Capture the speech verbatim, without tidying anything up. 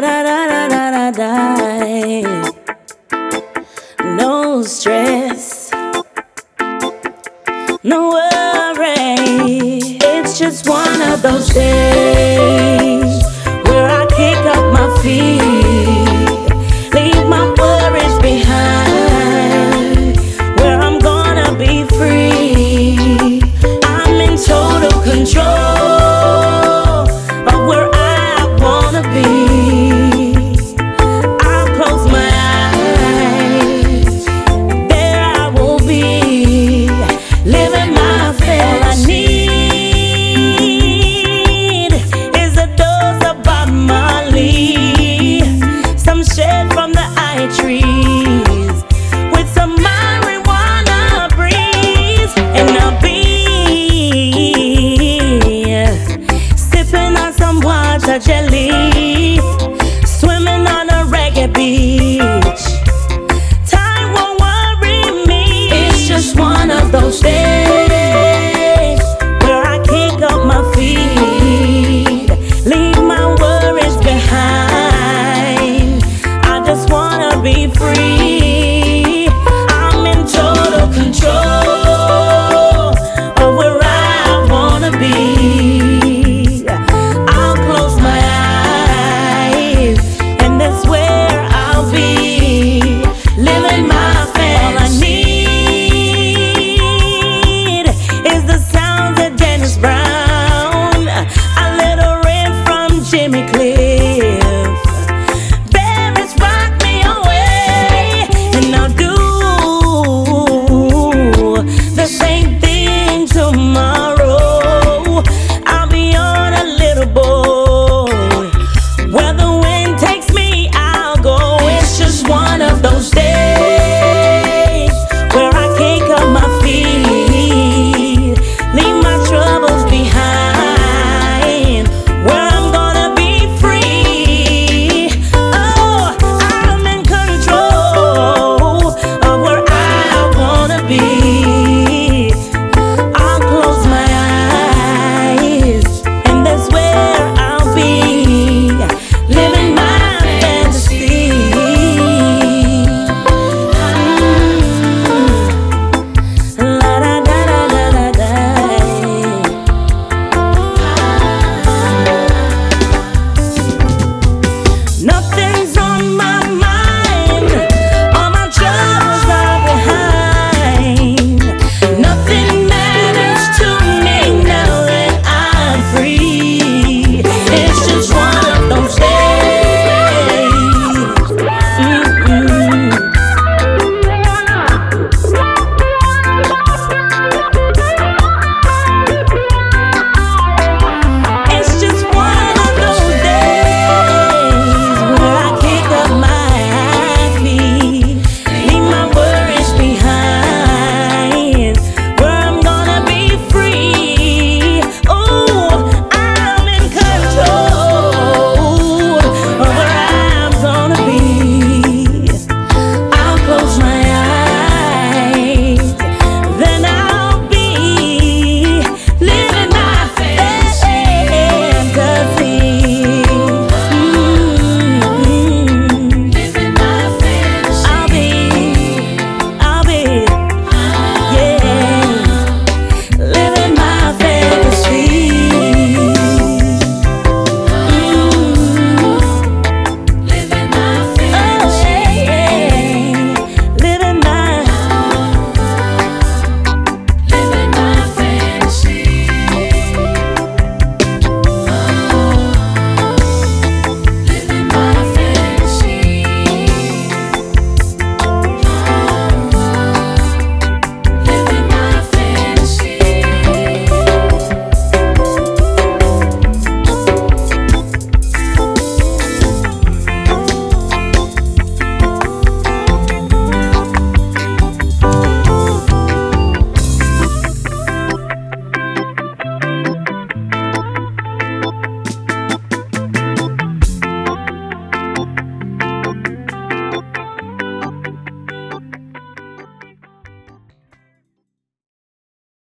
da da da da da da. No stress, no worry. It's just one of those days where I kick up my feet, leave my worries behind, where I'm gonna be free. I'm in total control of where I wanna be. I'll close my eyes, there I will be, living my fantasy. All I need is a dose of Bob Marley, some shade from the eye trees, with some marijuana breeze, and I'll be sipping on some water jelly, swimming on a reggae beach. Time won't worry me. It's just one of those days